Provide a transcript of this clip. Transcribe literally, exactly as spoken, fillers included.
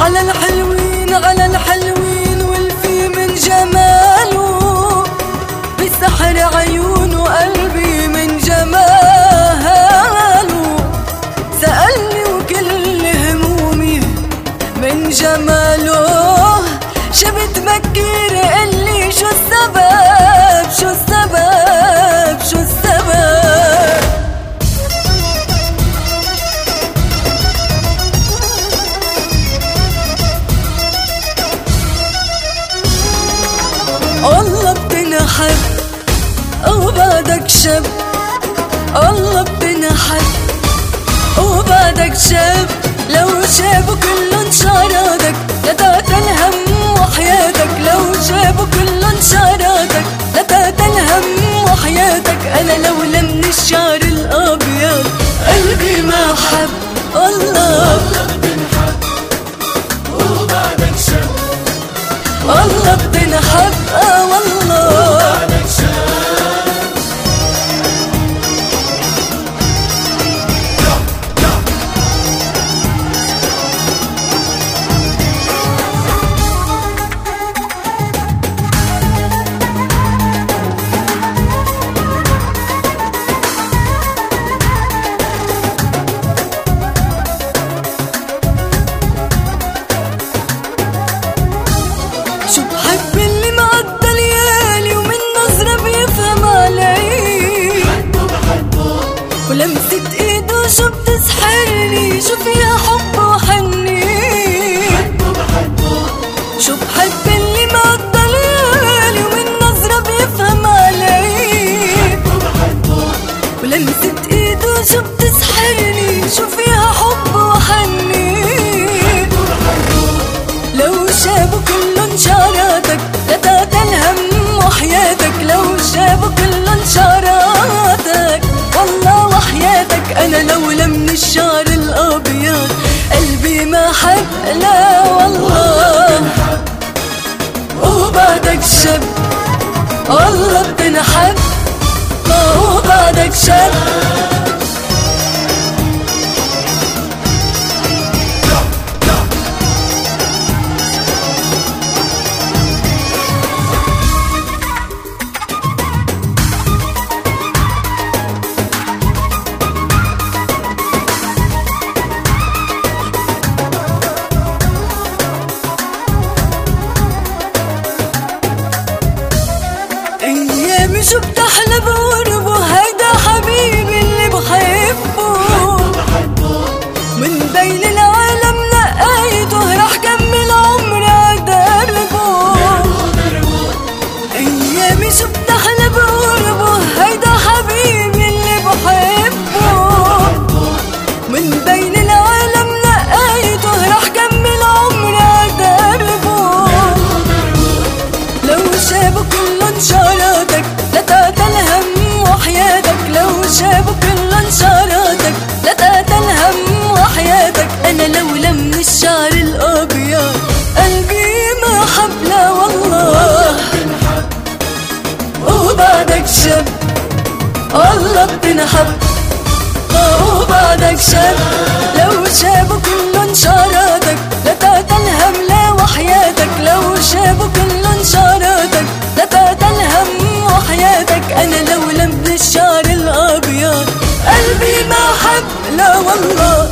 على الحلوين على الحلوين والفي من جماله بسحر عيونه قلبي من جماله سألني وكل همومي من جماله شبت بكير قلي شو السبب شو السبب شو السبب والله بتنحب وبعدك شب والله بتنحب وبعدك شب لو شابوا كلن شعراتك لتعت الهم وحياتك لو شابوا كلن شعراتك لتعت الهم وحياتك أنا لولا من الشعر الأبيض قلبي ما حب والله بتنحب وبعدك شب والله بتنحب اه والله وبعدك شب شو بحب اللي معدى ليالي ومن نظرة بيفهم علي بحبه بحبه ولمسة ايده شو بتسحرني شو فيها حب وحني بحبه بحبه شو بحب اللي معدى ليالي ومن نظرة بيفهم علي بحبه بحبه ولمسة ايده شو بتسحرني شو فيها حب وحني بحبه بحبه لو شافوا كلن شعراتك لتعت الهم وحياتك لو شافوا كلن شعراتك والله وحياتك أنا لولا من الشعر الأبيض قلبي ما حب لا والله وبعدك شب والله بتنحب وبعدك شب ايامي شو بتحلى بقربه هيدا حبيبي اللي بحبه من بين العالم لقيته رح كمل عمري عدربه ايامي شو بتحلى بقربه هيدا حبيبي اللي بحبه من بين العالم لقيته رح كمل عمري عدربه لو شافوا كلن شعراتك لتعت الهم وحياتك لو شافوا كلن شعراتك لتعت الهم وحياتك أنا لولا من الشعر الأبيض قلبي ما حب لا والله وبعدك شب والله بتنحب وبعدك شب لو شافوا كلن شعراتك لتعت الهم لا وحياتك لو شافوا كلن شعراتك لتعت الهم وحياتك أنا لولا من الشعر الأبيض قلبي ما حب لا والله